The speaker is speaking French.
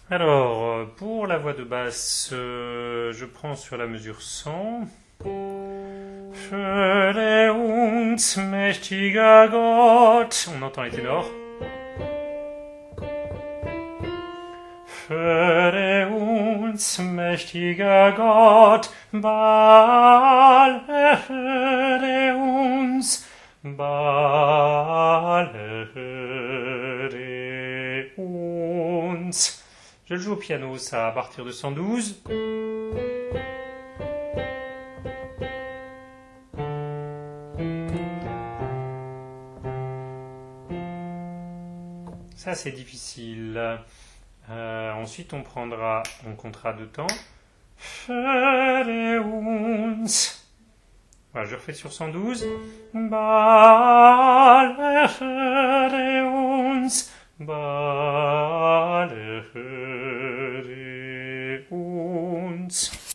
Alors, pour la voix de basse, je prends sur la mesure 100. Führe uns, mächtiger Gott. On entend les ténors. Führe uns, mächtiger Gott, Baale, führe uns, Baale, führe uns. Je le joue au piano, ça, à partir de 112. Ça, c'est difficile. Ensuite, on comptera deux temps. Führe uns. Voilà, je refais sur 112. Baale, führe uns. Baale, führe uns.